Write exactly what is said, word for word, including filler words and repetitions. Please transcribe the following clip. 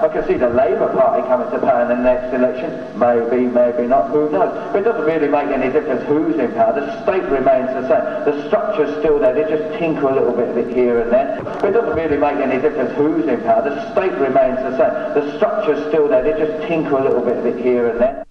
can see the Labour Party coming to power in the next election. Maybe, maybe not, who knows? But it doesn't really make any difference who's in power. The state remains the same. The structure's still there. They just tinker a little bit of it here and there. But it doesn't really make any difference who's in power. The state remains the same. The structure's still there. They just tinker a little bit of it here and there.